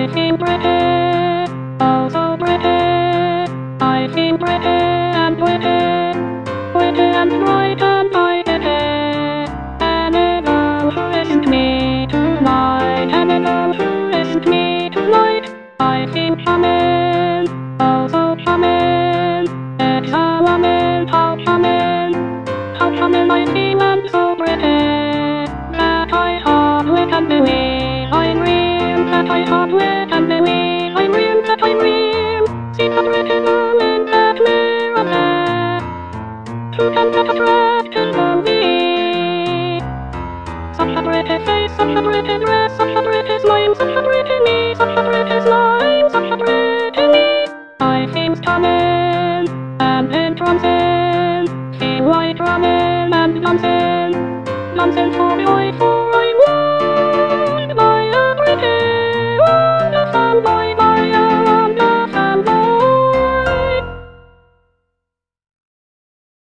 I feel British, oh so British. I feel British and witty, witty and bright and I get it. Anyone who isn't me tonight, anyone who isn't me tonight. I feel charming, oh so charming. It's how I'm in, how charming I feel and so British. That I have wit and believe I'm real, that I have wit and believe I'm real, that I'm real. See the British girl in that mirror there, who can get attracted to me? Such a British face, such a British dress, such a British smile, such a British me, such a British smile, such a British me. I feel stunning and entrancing, feel like running and dancing, dancing for joy, for